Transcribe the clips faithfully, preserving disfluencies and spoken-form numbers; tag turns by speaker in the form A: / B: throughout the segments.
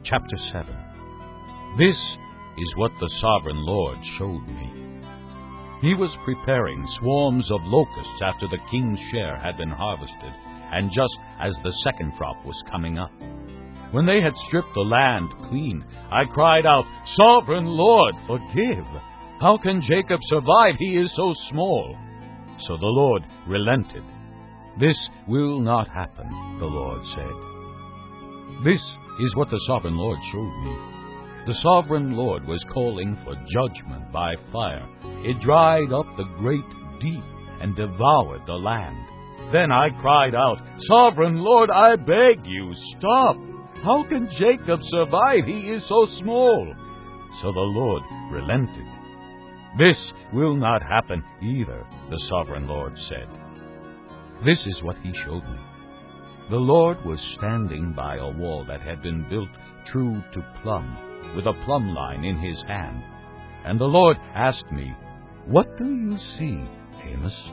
A: Chapter seven. This is what the Sovereign Lord showed me. He was preparing swarms of locusts after the king's share had been harvested, and just as the second crop was coming up. When they had stripped the land clean, I cried out, "Sovereign Lord, forgive! How can Jacob survive? He is so small." So the Lord relented. "This will not happen," the Lord said. This is what the Sovereign Lord showed me. The Sovereign Lord was calling for judgment by fire. It dried up the great deep and devoured the land. Then I cried out, "Sovereign Lord, I beg you, stop! How can Jacob survive? He is so small." So the Lord relented. "This will not happen either," the Sovereign Lord said. This is what he showed me. The Lord was standing by a wall that had been built true to plumb, with a plumb line in his hand. And the Lord asked me, "What do you see, Amos?"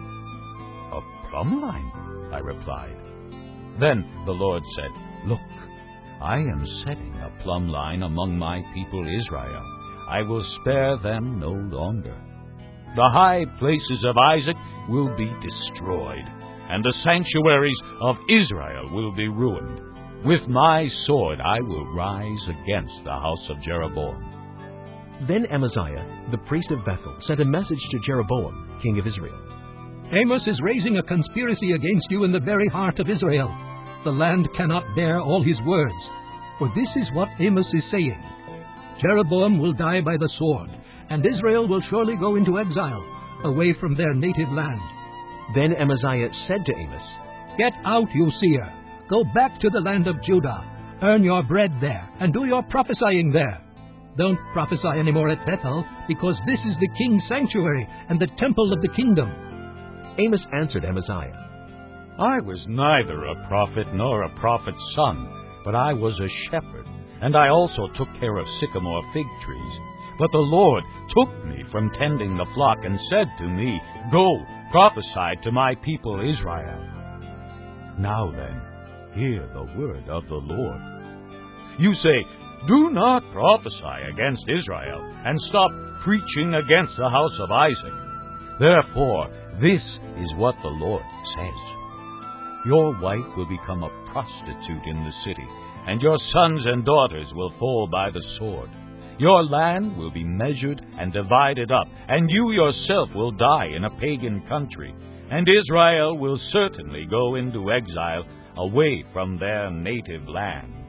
A: "A plumb line," I replied. Then the Lord said, "Look, I am setting a plumb line among my people Israel. I will spare them no longer. The high places of Isaac will be destroyed, and the sanctuaries of Israel will be ruined. With my sword I will rise against the house of Jeroboam."
B: Then Amaziah, the priest of Bethel, sent a message to Jeroboam, king of Israel.
C: "Amos is raising a conspiracy against you in the very heart of Israel. The land cannot bear all his words. For this is what Amos is saying: Jeroboam will die by the sword, and Israel will surely go into exile, away from their native land."
B: Then Amaziah said to Amos,
C: "Get out, you seer! Go back to the land of Judah. Earn your bread there, and do your prophesying there. Don't prophesy anymore at Bethel, because this is the king's sanctuary and the temple of the kingdom."
B: Amos answered Amaziah,
A: "I was neither a prophet nor a prophet's son, but I was a shepherd, and I also took care of sycamore fig trees. But the Lord took me from tending the flock and said to me, 'Go, prophesy to my people Israel.' Now then, hear the word of the Lord. You say, 'Do not prophesy against Israel, and stop preaching against the house of Isaac.' Therefore, this is what the Lord says. Your wife will become a prostitute in the city, and your sons and daughters will fall by the sword. Your land will be measured and divided up, and you yourself will die in a pagan country, and Israel will certainly go into exile away from their native land."